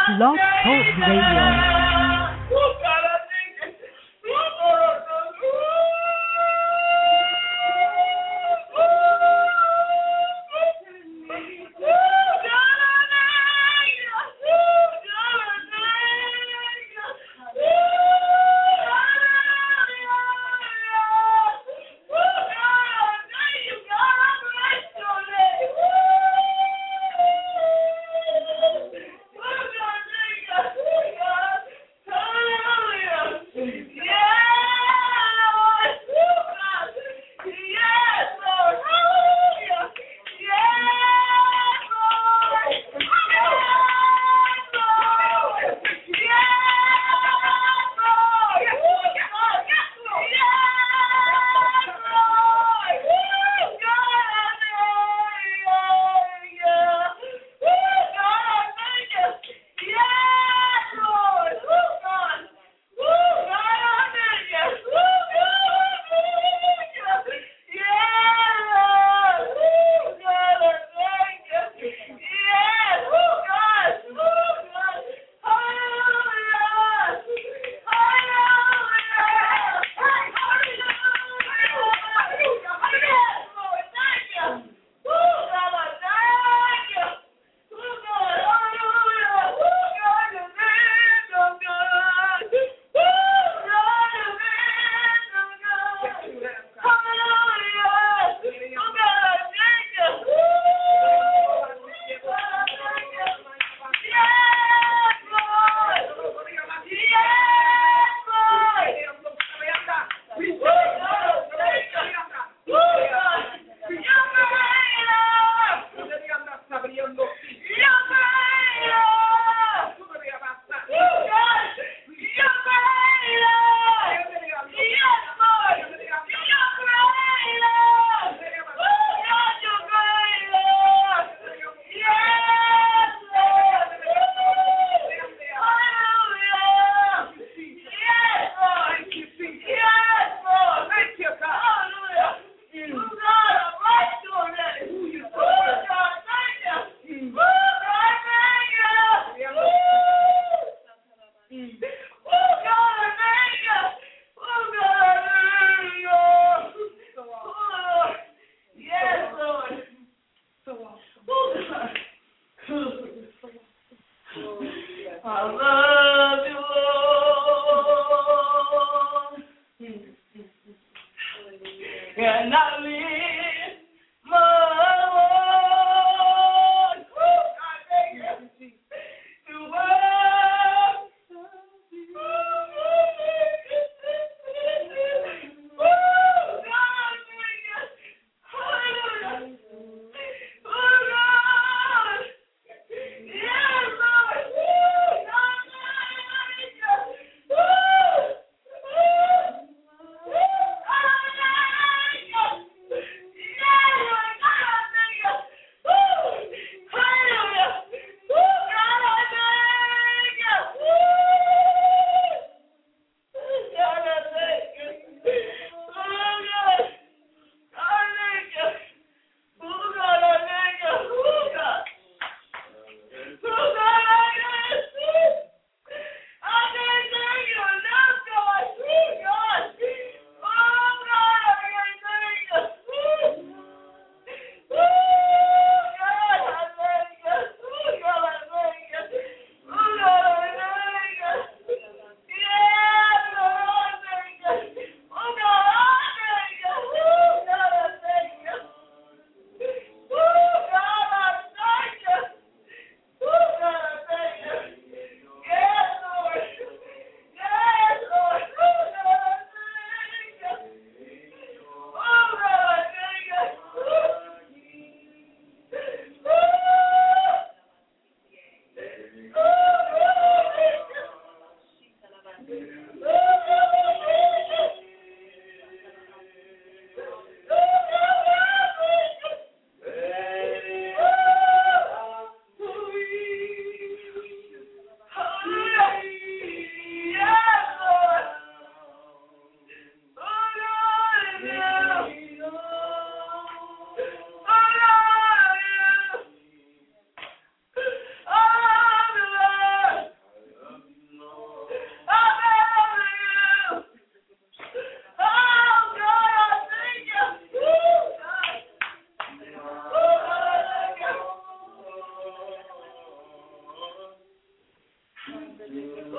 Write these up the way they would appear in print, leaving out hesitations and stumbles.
Blog Talk Radio.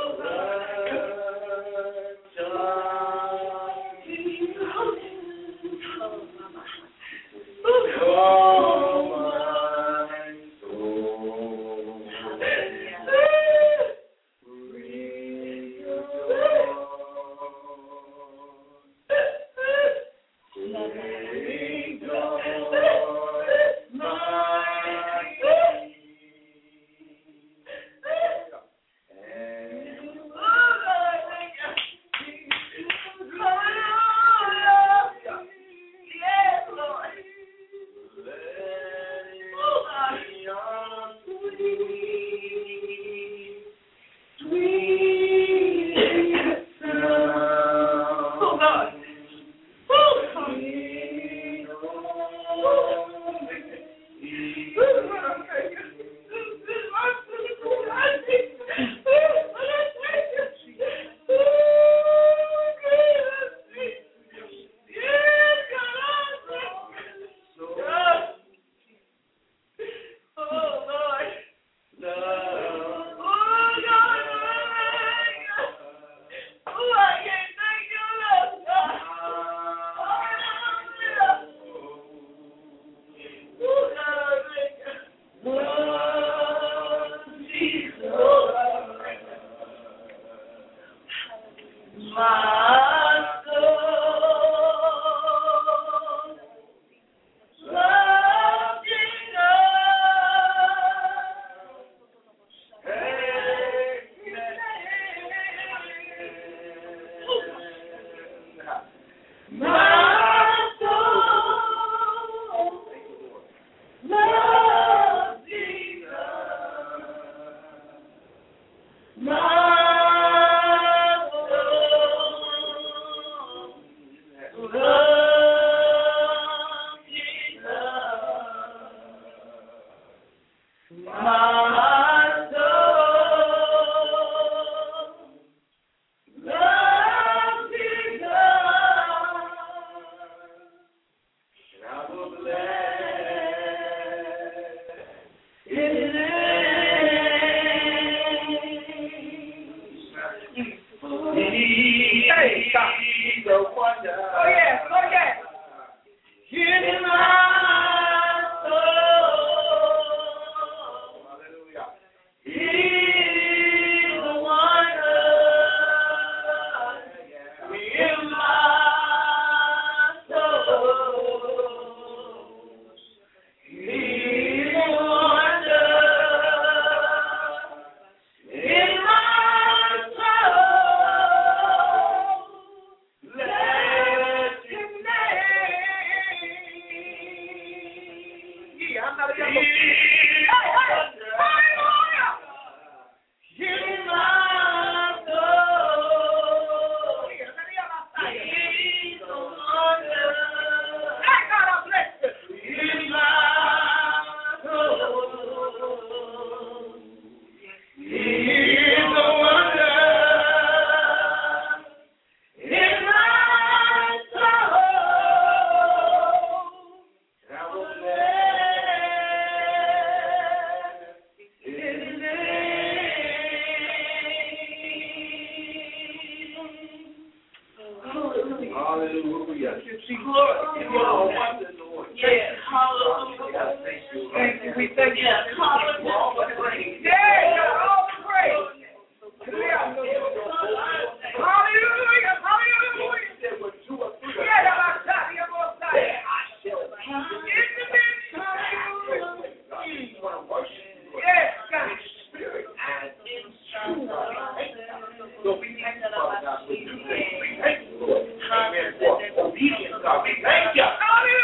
Obedience, God. We thank you.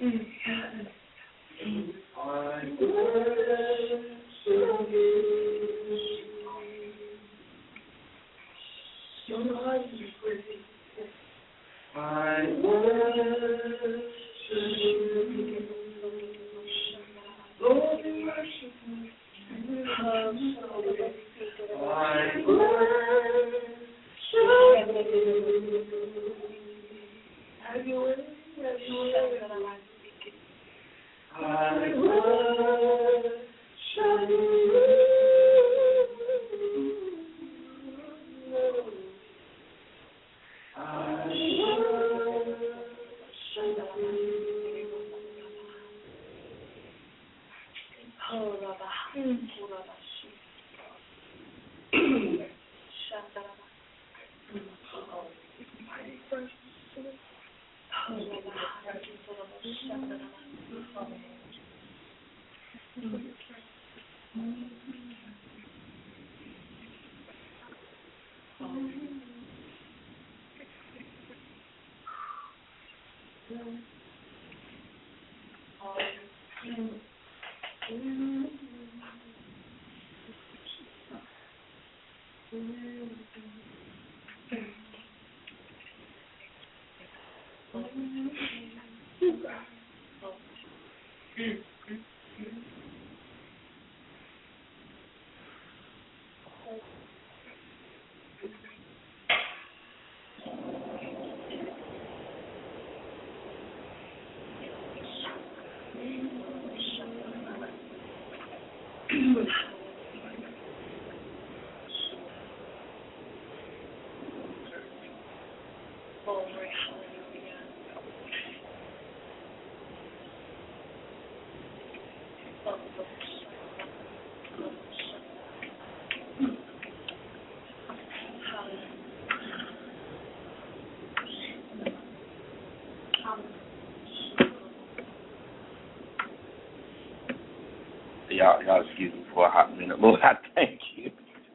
Y'all excuse me for a hot minute. Lord, I thank you.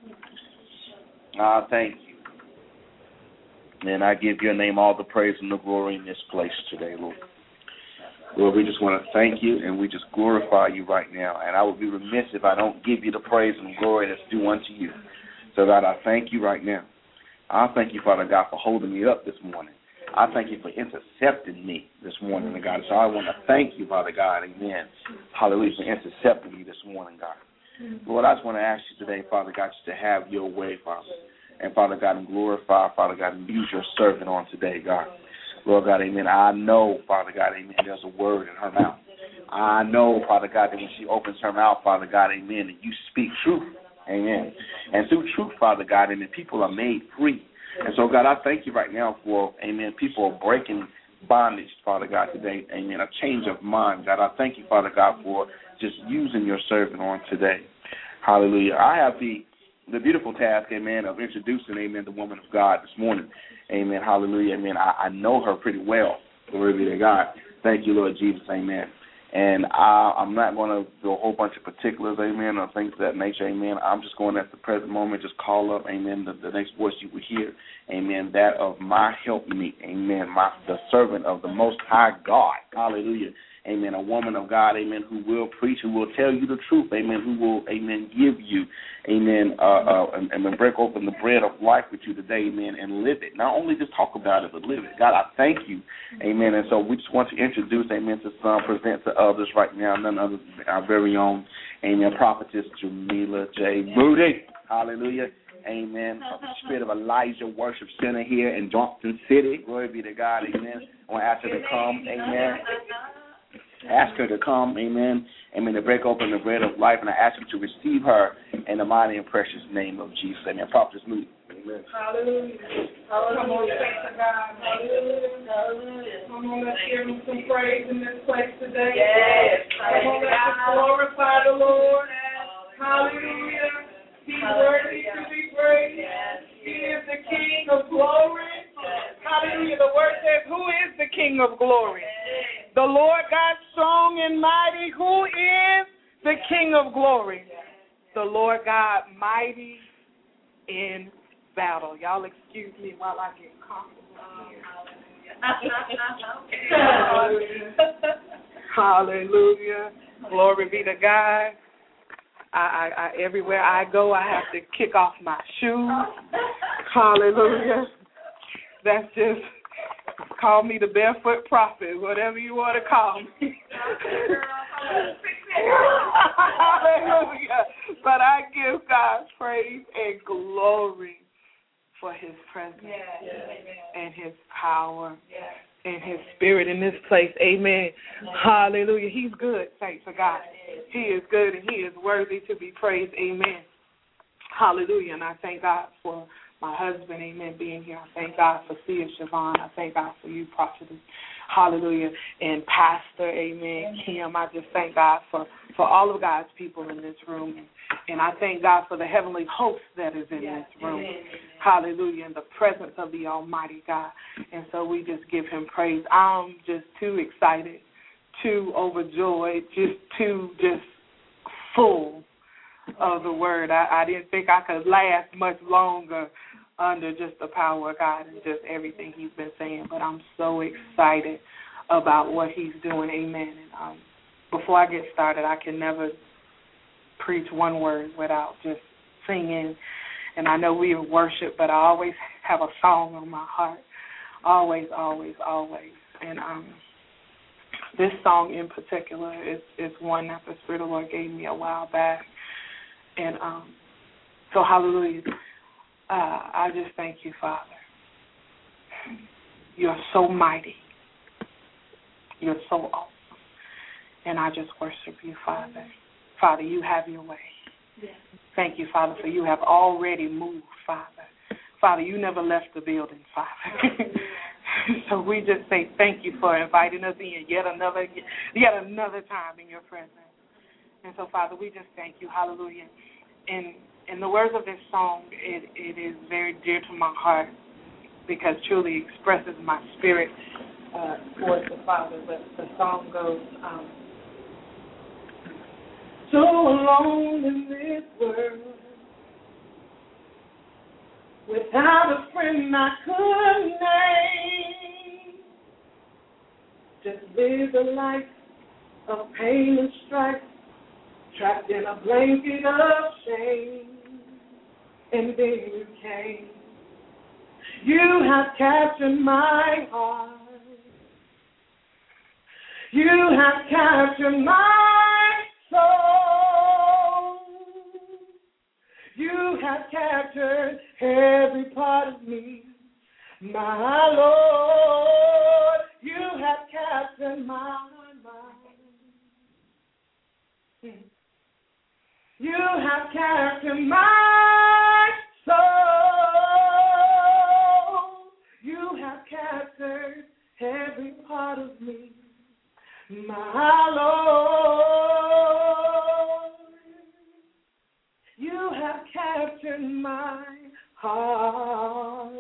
I thank you. And I give your name all the praise and the glory in this place today, Lord. Lord, we just want to thank you and we just glorify you right now. And I would be remiss if I don't give you the praise and glory that's due unto you. So, God, I thank you right now. I thank you, Father God, for holding me up this morning. I thank you for intercepting me this morning, God. So I want to thank you, Father God, amen. Hallelujah, for intercepting me this morning, God. Lord, I just want to ask you today, Father God, just to have your way, Father. And, Father God, and glorify, Father God, and use your servant on today, God. Lord God, amen. I know, Father God, amen, there's a word in her mouth. I know, Father God, that when she opens her mouth, Father God, amen, that you speak truth, amen. And through truth, Father God, amen, people are made free. And so, God, I thank you right now for, amen, people are breaking bondage, Father God, today. Amen, a change of mind. God, I thank you, Father God, for just using your servant on today. Hallelujah. I have the beautiful task, amen, of introducing, amen, the woman of God this morning. Amen, hallelujah, amen. I know her pretty well. Glory be to God. Thank you, Lord Jesus, amen. And I'm not going to do a whole bunch of particulars, amen, or things of that nature, amen. I'm just going at the present moment, just call up, amen, the next voice you will hear, amen, that of my helpmeet, amen, the servant of the Most High God, hallelujah, amen, a woman of God, amen, who will preach, who will tell you the truth, amen, who will, amen, give you, amen, and break open the bread of life with you today, amen, and live it. Not only just talk about it, but live it. God, I thank you, amen, and so we just want to introduce, amen, to some, present to others right now, none other than our very own, amen, prophetess Jamila J. Moody, hallelujah, amen, of the Spirit of Elijah Worship Center here in Johnson City, glory be to God, amen. I want to ask her to come, amen. Ask her to come, amen, amen, to break open the bread of life, and I ask you to receive her in the mighty and precious name of Jesus. Amen. Prophetess Moody. Amen. Hallelujah. Come on, thank to God. Hallelujah. Hallelujah. Come on, let's give him some praise in this place today. Yes. Come on, let's glorify the Lord. Hallelujah. He's worthy to be praised. He is the King of glory. Hallelujah. The word says, who is the King of glory? The Lord God strong and mighty. Who is the King of glory? The Lord God mighty in battle. Y'all excuse me while I get comfortable here. Hallelujah. Glory be to God. I everywhere I go, I have to kick off my shoes. Hallelujah. That's just, call me the barefoot prophet, whatever you want to call me. Hallelujah. But I give God praise and glory for his presence and his power and his spirit in this place. Amen. Hallelujah. He's good, thanks to God. He is good and he is worthy to be praised. Amen. Hallelujah. And I thank God for my husband, amen, being here. I thank God for Sia Siobhan. I thank God for you, prophetess. Hallelujah. And Pastor, amen, Kim. I just thank God for all of God's people in this room. And I thank God for the heavenly host that is in this room. Hallelujah. In the presence of the Almighty God. And so we just give him praise. I'm just too excited, too overjoyed, just full of the word. I didn't think I could last much longer under just the power of God and just everything he's been saying. But I'm so excited about what he's doing. Amen. And before I get started, I can never preach one word without just singing. And I know we worship, but I always have a song on my heart. Always, always, always. And this song in particular is one that the Spirit of the Lord gave me a while back. And so, hallelujah. I just thank you, Father. You're so mighty. You're so awesome. And I just worship you, Father. Father, you have your way. Yes. Thank you, Father, for you have already moved, Father. Father, you never left the building, Father. So we just say thank you for inviting us in yet another time in your presence. And so, Father, we just thank you. Hallelujah. And the words of this song, it is very dear to my heart because truly expresses my spirit towards the Father. But the song goes, so alone in this world, without a friend I could name, just live a life of pain and strife, trapped in a blanket of shame. And then you came. You have captured my heart. You have captured my soul. You have captured every part of me, my Lord. You have captured my mind. You have captured my soul. You have captured every part of me, my Lord. You have captured my heart.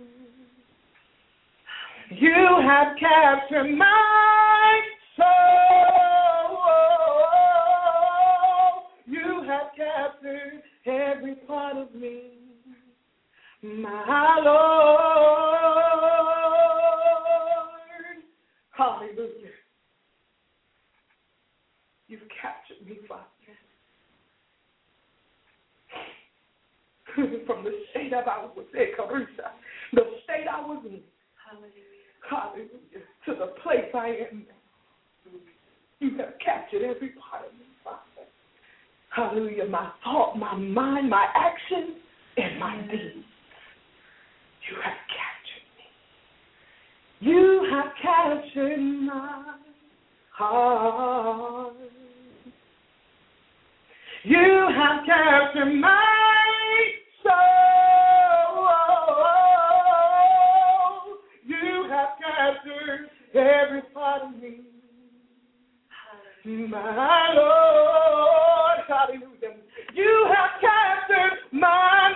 You have captured my soul. You have captured every part of me, my Lord. Hallelujah. You've captured me, Father. From the state that I was in, the state I was in. Hallelujah. To the place I am now. You have captured every part of me, Father. Hallelujah. My thought, my mind, my action, and my deeds. You have captured me. You have captured my heart. You have captured my soul. You have captured every part of me, my Lord. Hallelujah. You have captured my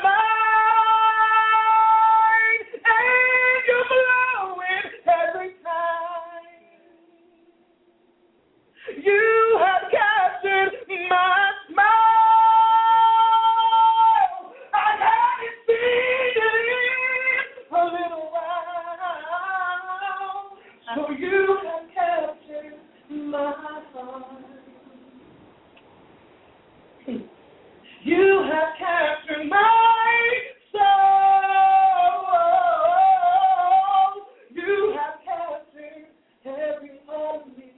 mind, and you're blowing every time. You have captured my smile. I haven't seen it in a little while. So you have captured my heart. You have captured my soul. You have captured every part of me.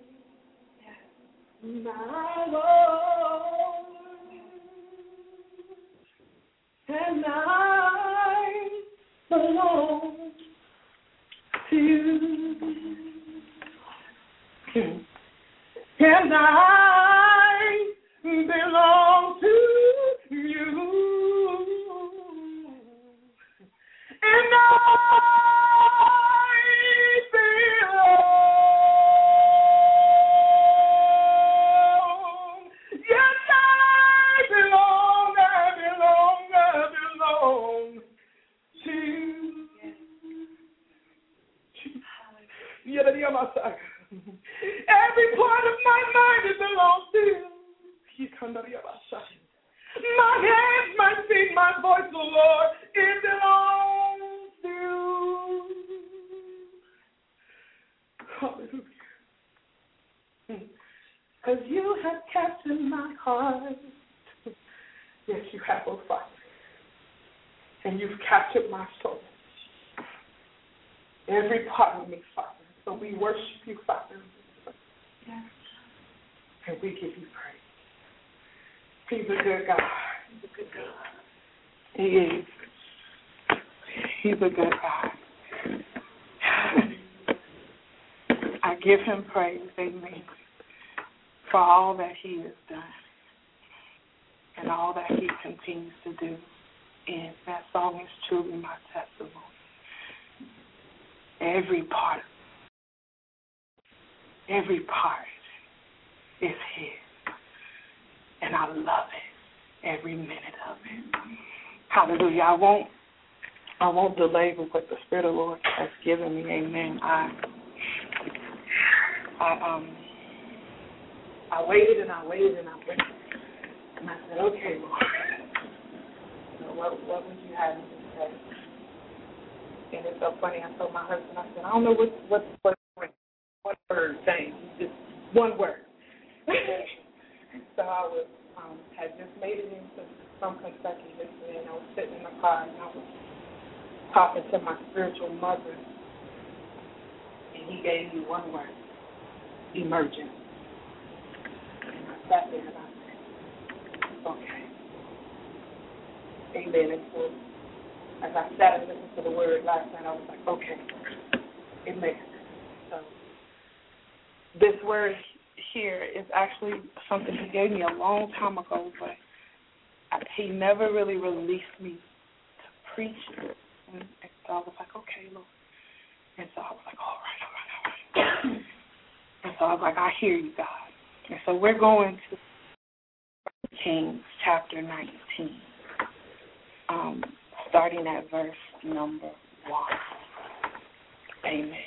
My Lord. And I belong to you. And I belong to you. And I belong. Yes, I belong to you. Every part of my mind, it belongs to you. My hands, my feet, my voice, oh Lord, it belongs to you. Hallelujah. Because you have captured my heart. Yes, you have, oh Father. And you've captured my soul. Every part of me, Father. So we worship you, Father. Yes. And we give you praise. He's a good God. He's a good God. He is. He's a good God. I give him praise, amen, for all that he has done and all that he continues to do. And that song is truly my testimony. Every part is his. And I love it, every minute of it. Hallelujah. I won't belabor what the Spirit of the Lord has given me. Amen. I waited and I waited and I waited. And I said, okay, Lord, what would you have me to say? And it's so funny. I told my husband, I said, I don't know what word saying. Just one word. So I was had just made it from Kentucky yesterday, and I was sitting in the car and I was talking to my spiritual mother, and he gave me one word: emergent. And I sat there and I said, okay. Amen. And so as I sat and listened to the word last night, I was like, okay, it makes sense. So this word here is actually something he gave me a long time ago, but he never really released me to preach it. And so I was like, okay, Lord. And so I was like, all right. And so I was like, I hear you, God. And so we're going to Kings chapter 19, starting at verse number 1. Amen.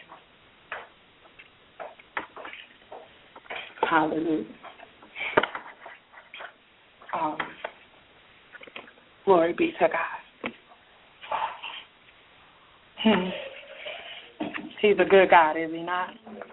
Hallelujah. Glory be to God. He's a good God, is he not?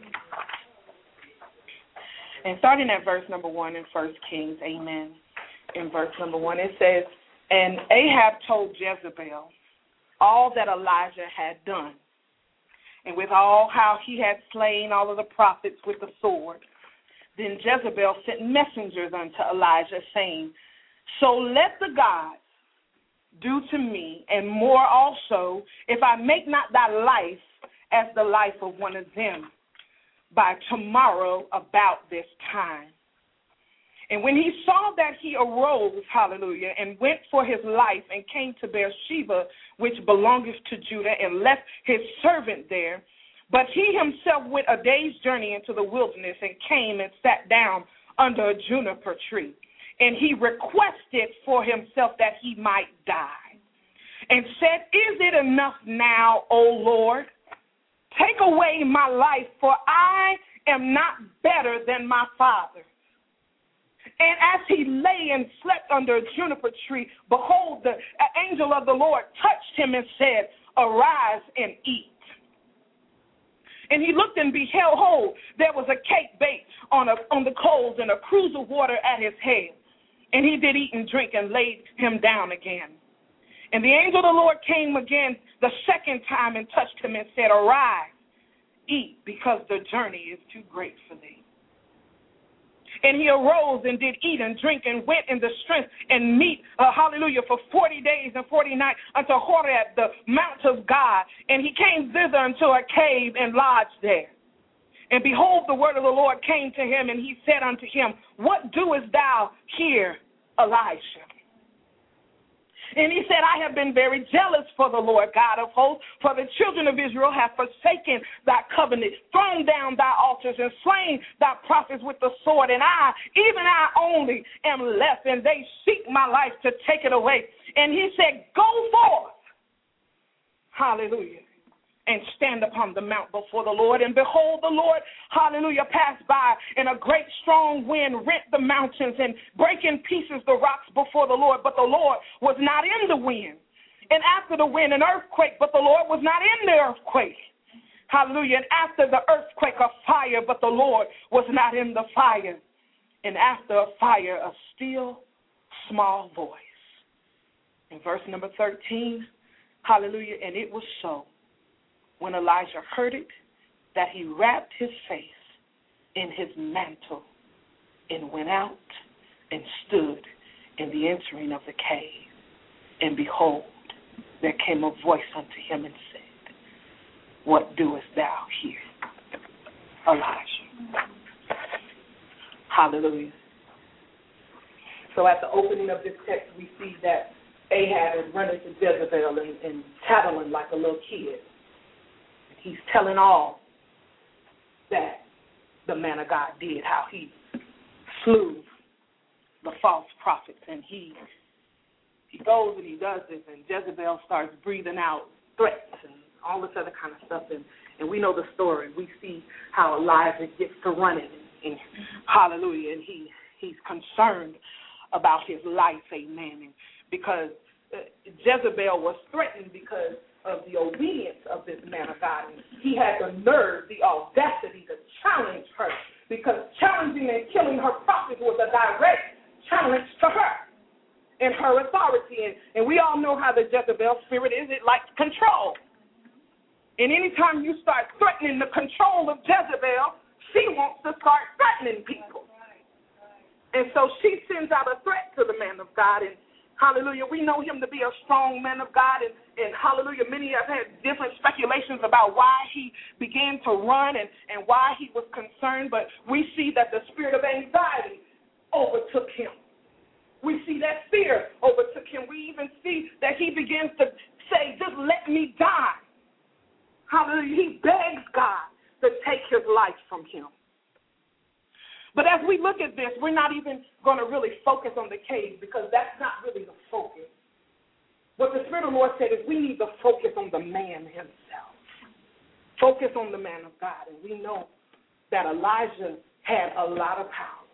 And starting at verse number 1 in 1 Kings, amen. In verse number 1, it says, and Ahab told Jezebel all that Elijah had done, and with all how he had slain all of the prophets with the sword. Then Jezebel sent messengers unto Elijah, saying, so let the gods do to me, and more also, if I make not thy life as the life of one of them by tomorrow about this time. And when he saw that, he arose, hallelujah, and went for his life and came to Beersheba, which belongeth to Judah, and left his servant there. But he himself went a day's journey into the wilderness and came and sat down under a juniper tree. And he requested for himself that he might die, and said, is it enough now, O Lord? Take away my life, for I am not better than my father. And as he lay and slept under a juniper tree, behold, the angel of the Lord touched him and said, arise and eat. And he looked and behold, there was a cake baked on the coals and a cruse of water at his head. And he did eat and drink and laid him down again. And the angel of the Lord came again the second time and touched him and said, arise, eat, because the journey is too great for thee. And he arose and did eat and drink and went in the strength and meat, for 40 days and 40 nights unto Horeb, the mount of God. And he came thither unto a cave and lodged there. And behold, the word of the Lord came to him, and he said unto him, what doest thou here, Elijah? And he said, I have been very jealous for the Lord God of hosts, for the children of Israel have forsaken thy covenant, thrown down thy altars, and slain thy prophets with the sword. And I, even I only, am left, and they seek my life to take it away. And he said, go forth, hallelujah, and stand upon the mount before the Lord. And behold, the Lord, hallelujah, passed by, and a great strong wind rent the mountains and brake in pieces the rocks before the Lord. But the Lord was not in the wind. And after the wind, an earthquake, but the Lord was not in the earthquake. Hallelujah. And after the earthquake, a fire, but the Lord was not in the fire. And after a fire, a still small voice. In verse number 13, hallelujah, and it was so, when Elijah heard it, that he wrapped his face in his mantle and went out and stood in the entering of the cave. And behold, there came a voice unto him and said, what doest thou here, Elijah? Hallelujah. So at the opening of this text, we see that Ahab is running to Jezebel and tattling like a little kid. He's telling all that the man of God did, how he slew the false prophets. And he goes and he does this, and Jezebel starts breathing out threats and all this other kind of stuff. And we know the story. We see how Elijah gets to running, and hallelujah, and he's concerned about his life, amen. And because Jezebel was threatened because of the obedience of this man of God. And he had the nerve, the audacity to challenge her, because challenging and killing her prophets was a direct challenge to her and her authority. And we all know how the Jezebel spirit is. It likes control. And anytime you start threatening the control of Jezebel, she wants to start threatening people. And so she sends out a threat to the man of God. And hallelujah, we know him to be a strong man of God, and hallelujah, many have had different speculations about why he began to run and why he was concerned, but we see that the spirit of anxiety overtook him. We see that fear overtook him. We even see that he begins to say, just let me die. Hallelujah, he begs God to take his life from him. But as we look at this, we're not even going to really focus on the cave, because that's not really the focus. What the Spirit of the Lord said is we need to focus on the man himself. Focus on the man of God. And we know that Elijah had a lot of power.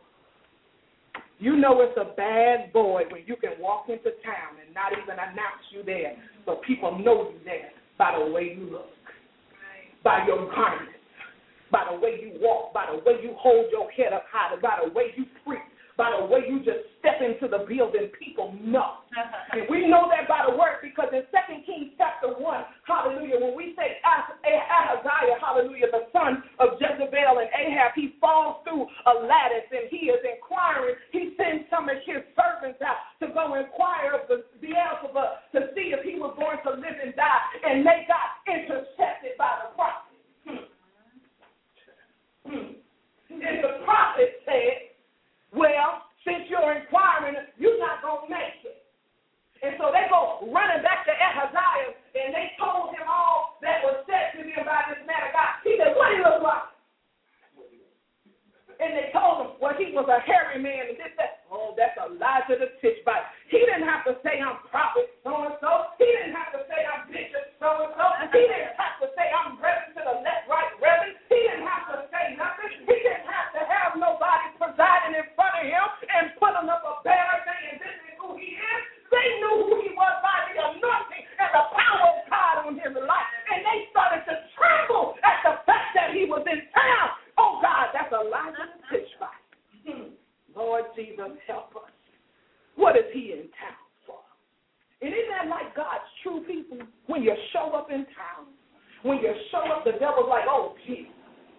You know it's a bad boy when you can walk into town and not even announce you there, but people know you there by the way you look, by your garment, by the way you walk, by the way you hold your head up high, by the way you preach, by the way you just step into the building, people know. And we know that by the word, because in 2 Kings chapter 1, hallelujah, when we say Ahaziah, hallelujah, the son of Jezebel and Ahab, he falls through a lattice and he is inquiring. He sends some of his servants out to go inquire of the Beelzebub to see if he was going to live and die, and they got intercepted by the prophet. And the prophet said, well, since you're inquiring, you're not going to make it. And so they go running back to Ahaziah, and they told him all that was said to them by this man of God. He said, what do he look like? And they told him, well, he was a hairy man, and this, that. Oh, that's Elijah the Tishbite. He didn't have to say I'm prophet so-and-so. He didn't have to say I'm bishop so-and-so. He didn't have to say I'm reverend to the left, right, reverend. He didn't have to say nothing. He didn't have to have nobody presiding in front of him and putting up a banner saying this is who he is. They knew who he was by the anointing and the power of God on his life. And they started to tremble at the fact that he Jesus, help us. What is he in town for? And isn't that like God's true people? When you show up in town, when you show up, the devil's like, oh, Jesus.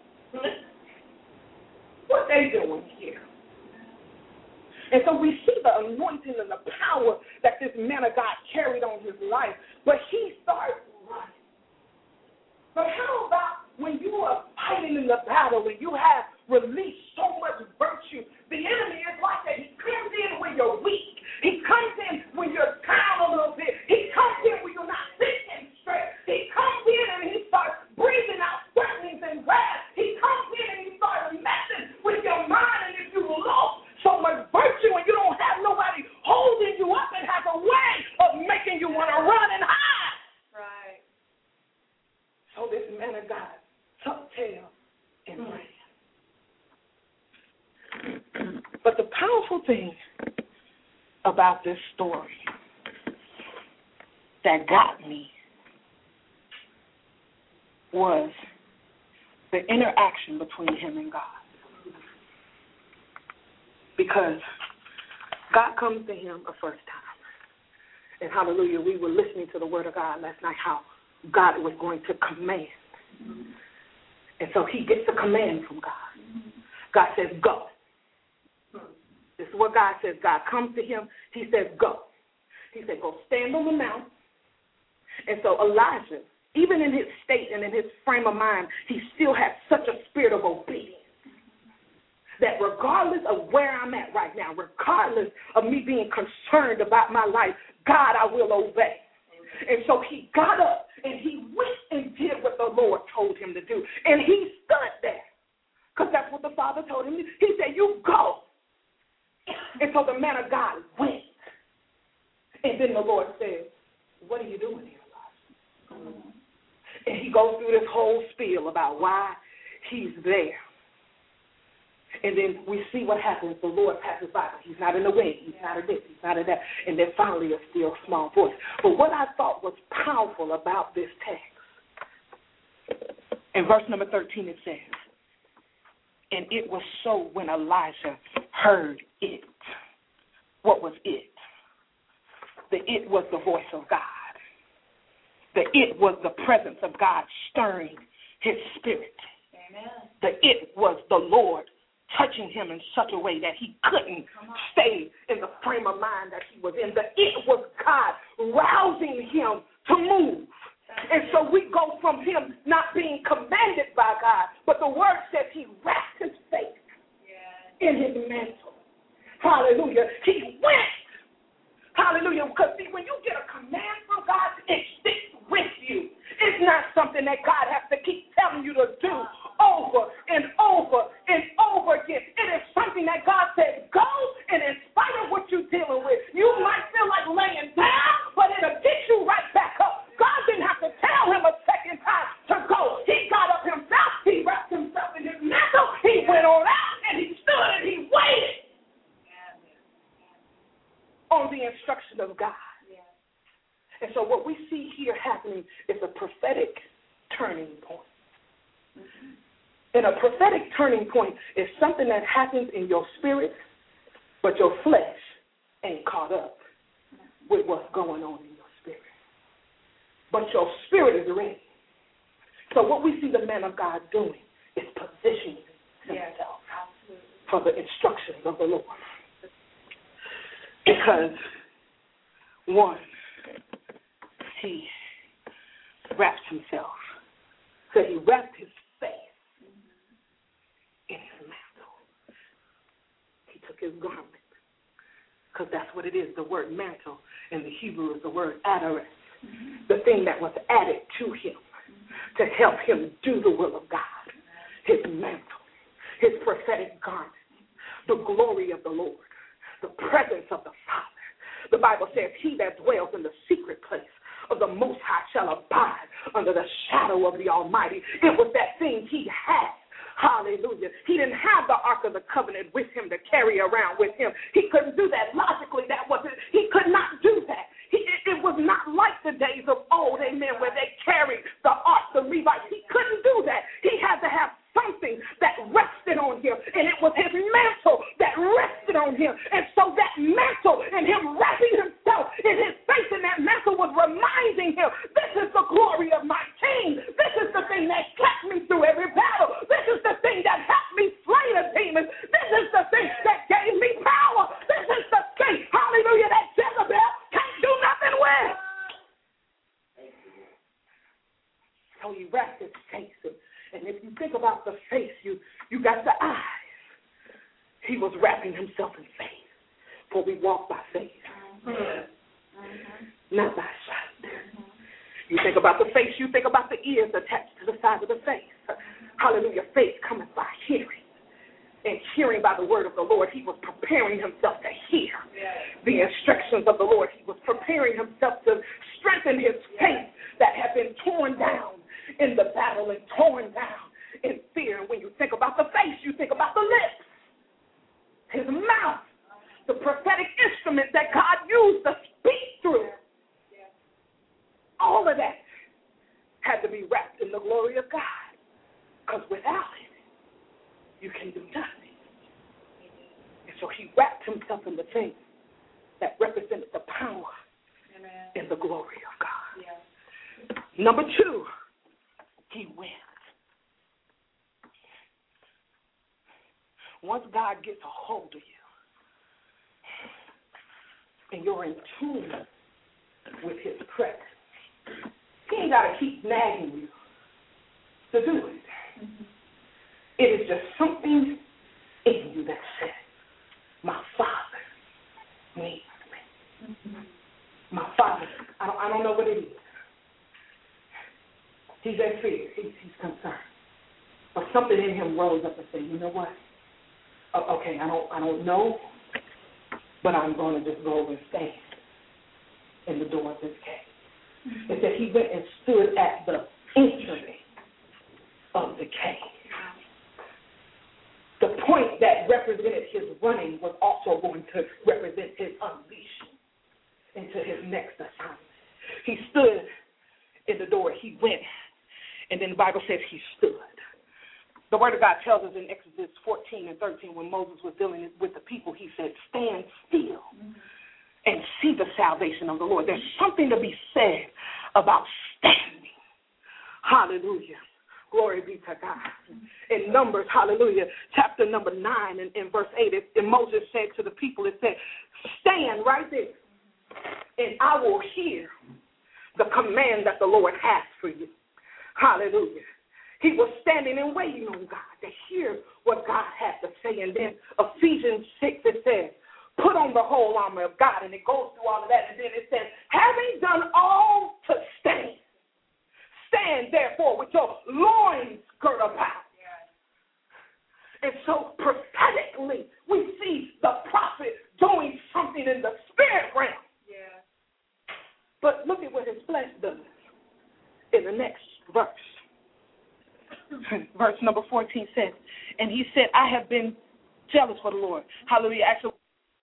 What they doing here? And so we see the anointing and the power that this man of God carried on his life. But he started running. But how about when you are fighting in the battle and you have released so much virtue? The enemy is like that. He comes in when you're weak. He comes in when you're down a little bit. He comes in when you're not thinking straight. He comes in and he starts breathing out threatenings and wrath. He comes in and he starts messing with your mind. And if you lost so much virtue and you don't have nobody holding you up, and has a way of making you want to run and hide. Right. So this man of God tucked tail and ran. But the powerful thing about this story that got me was the interaction between him and God. Because God comes to him a first time. And hallelujah, we were listening to the word of God last night, how God was going to command. And so he gets a command from God. God says, go. This is what God says. God comes to him. He says, go. He said, go stand on the mount. And so Elijah, even in his state and in his frame of mind, he still had such a spirit of obedience that regardless of where I'm at right now, regardless of me being concerned about my life, God, I will obey. And so he got up and he went and did what the Lord told him to do. And he stood there because that's what the Father told him. He said, you go. And so the man of God went. And then the Lord said, what are you doing here, Elijah? And he goes through this whole spiel about why he's there. And then we see what happens. The Lord passes by. He's not in the wind. He's not in this. He's not in that. And then finally a still small voice. But what I thought was powerful about this text, in verse number 13 it says, and it was so when Elijah heard it. What was it? The it was the voice of God. The it was the presence of God stirring his spirit. Amen. The it was the Lord touching him in such a way that he couldn't stay in the frame of mind that he was in. The it was God rousing him to move. And so we go from him not being commanded by God, but the word says he wrapped his face in his mantle. Hallelujah. He went. Hallelujah. Because see, when you get a command from God, it sticks with you. It's not something that God has to keep telling you to do over and over and over again. It is something that God said, go, and in spite of what you're dealing with, you might feel like laying down, but it'll get you right back up. God didn't have to tell him a second time to go. He got up himself. He wrapped himself in his mantle. He went on out, and he stood, and he waited on the instruction of God. And so what we see here happening is a prophetic turning point. And a prophetic turning point is something that happens in your spirit, but your flesh ain't caught up with what's going on in your spirit. But your spirit is ready. So what we see the man of God doing is positioning himself for the instructions of the Lord. Because, one, he wrapped himself. So he wrapped his face in his mantle. He took his garment. Because that's what it is. The word mantle in the Hebrew is the word adoret. The thing that was added to him to help him do the will of God. His mantle. His prophetic garment. The glory of the Lord. The presence of the Father. The Bible says, he that dwells in the secret place of the Most High shall abide under the shadow of the Almighty. It was that thing he had. Hallelujah. He didn't have the Ark of the Covenant with him to carry around with him. He couldn't do that. Logically, that wasn't, he could not do that. It was not like the days of old, amen, where they carried the Ark, the Levites. He couldn't do that. He had to have something that rested on him, and it was his mantle that that rested on him. And so that mantle and him wrapping himself in his face in that mantle was reminding him, this is the glory of my King. This is the thing that kept me through every battle. This is the thing that helped me slay the demons. This is the thing that gave me power. This is the thing, hallelujah, that Jezebel can't do nothing with. So he wrapped his face. And if you think about the face, you got the eyes. He was wrapping himself in faith. For we walk by faith, not by sight. You think about the face, you think about the ears attached to the side of the face. Hallelujah. Faith cometh by hearing. And hearing by the word of the Lord, he was preparing himself to hear the instructions of the Lord. He was preparing himself to strengthen his faith that had been torn down in the battle and torn down in fear. And when you think about the face, you think about the lips, his mouth, the prophetic instrument that God used to speak through. All of that had to be wrapped in the glory of God, because without it, you can do nothing. And so he wrapped himself in the things that represented the power and the glory of God. Yeah. Number 2, he went. Once God gets a hold of you and you're in tune with his presence, he ain't got to keep nagging you to do it. Mm-hmm. It is just something in you that says, my Father needs me. Mm-hmm. My Father, I don't know what it is. He's at fear. He's concerned. But something in him rose up and said, you know what? Okay, I don't know, but I'm going to just go over and stand in the door of this cave. It said he went and stood at the entry of the cave. The point that represented his running was also going to represent his unleashing into his next assignment. He stood in the door. He went, and then the Bible says he stood. The Word of God tells us in Exodus 14 and 13, when Moses was dealing with the people, he said, stand still and see the salvation of the Lord. There's something to be said about standing. Hallelujah. Glory be to God. In Numbers, hallelujah, chapter number 9 and in verse 8, and Moses said to the people, it said, stand right there, and I will hear the command that the Lord has for you. Hallelujah. He was standing and waiting on God to hear what God had to say. And then Ephesians 6, it says, put on the whole armor of God. And it goes through all of that. And then it says, having done all to stand, stand therefore with your loins girt about. And so prophetically, we see the prophet doing something in the spirit realm. Yeah. But look at what his flesh does in the next verse. Verse number 14 says, and he said, I have been jealous for the Lord. Hallelujah. Actually,